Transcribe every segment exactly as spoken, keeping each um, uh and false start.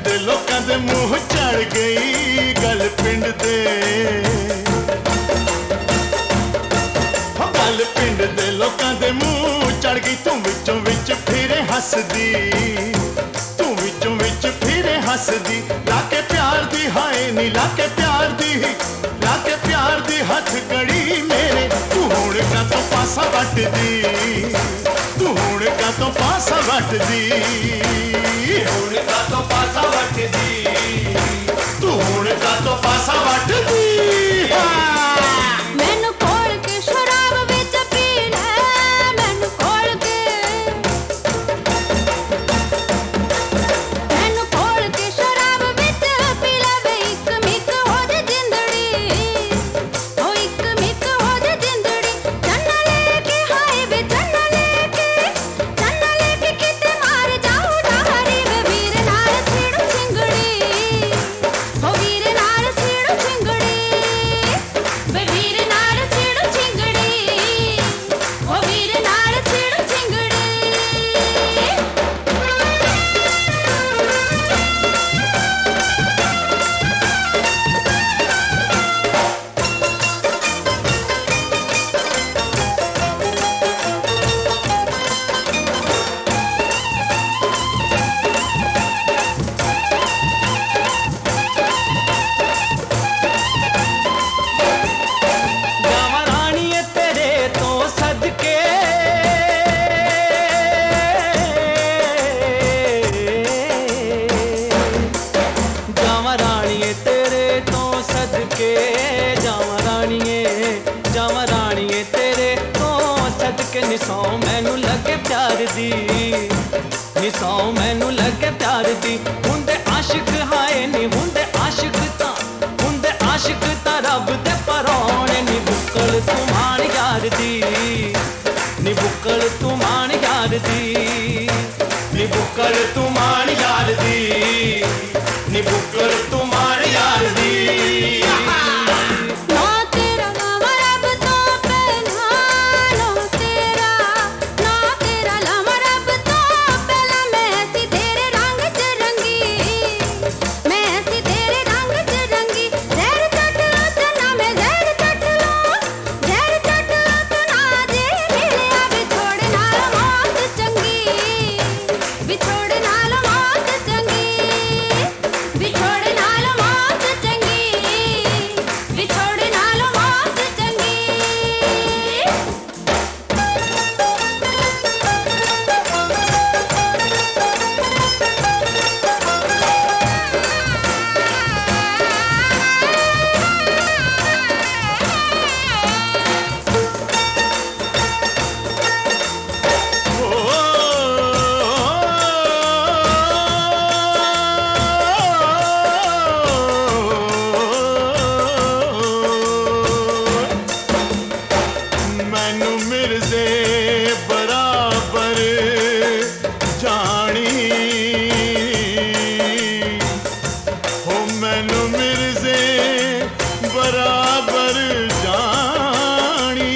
दे लोकां दे मुंह चढ़ गई गल पिंड दे, गल पिंड दे लोकां दे मुंह चढ़ गई। तू विचों विच फिरे हसदी, तू विचों विच फिरे हसदी, लाके प्यार दी हाय नी लाके प्यार दी, लाके प्यार दी हथ कड़ी मेरे। तू हुण का तो पासा वटदी, तू हुण का तो पासा वटदी, हुण का तो पासा वटदी, तू हुण का तो पासा वटदी। मैनू खोल के शराब विच पी ले, मैनू खोल के, मैनू खोल के शराब विच पी ले वे। इक मिक हो जे जिंदड़ी, ओ इक मिक हो जे जिंदड़ी। चन्ना लेके हाय वे चन्ना लेके, चन्ना लेके किते मार जाऊं डहारी वे। वीर नाल छेड़ू चिंगड़ी, ओ वीर नाल छेड़ू चिंगड़ी, वे वीर नाल छेड़ू चिंगड़ी, ओ वीर नाल छेड़ू चिंगड़ी। जावां राणीए तेरे तो सदके, जावां राणीए तेरे तो सदके, जावां राणीए, जावां राणीए तेरे तो सदके। निसौ मैनू लगे प्यार दी, निसौ मैनू लगे प्यार दी। हुंदे आशिक हाय नी हुंदे आशिक तां, हुंदे आशिक तां रब दे परौणे। नी बुक्कल तू मान यार दी, नी बुक्कल तू मान यार दी, नी बुक्कल तू मान यार दी, नी बुक्कल तू मान यार दी। ना तेरा लावा रब तो पहला, ना तेरा, ना तेरा लावा रब तो पहला। मैं सी तेरे रंग च रंगी, मैं सी तेरे रंग च रंगी। जहर चट लो चन्ना मैं जहर चट लो, जहर चट लो तू ना जे मिलिया। बिछोड़ नाल मौत चंगी, बिछोड़ नाल मौत चंगी, बिछोड़ नाल मौत चंगी, बिछोड़ नाल मौत चंगी। मैनू मिर्जे बराबर जानी, हो मैनू मिर्जे बराबर जानी।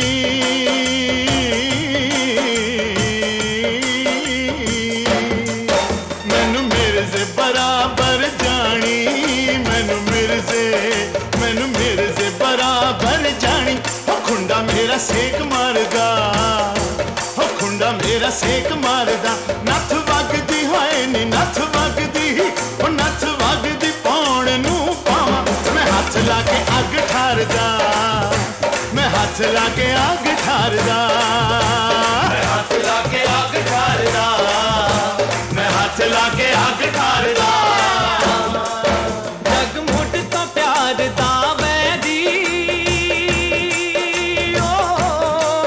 मैनू मिर्जे बराबर जानी, मैनू मिर्जे, मैनू मिर्जे बराबर जानी। हो खुंडा मेरा सेक मारदा, हो खुंडा मेरा सेक मारदा। नथ वगदी होए नी नथ वगदी, ओ नथ वगदी पौण नूं पावां। मैं हथ लाके अग ठारदा, मैं हथ लाके अग ठारदा, मैं हथ लाके अग ठारदा, मैं हथ लाके अग ठारदा। जग मुढ़ तो प्यार दा वैदी,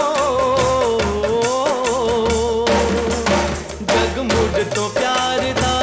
ओ जग मुढ़ तो प्यार दा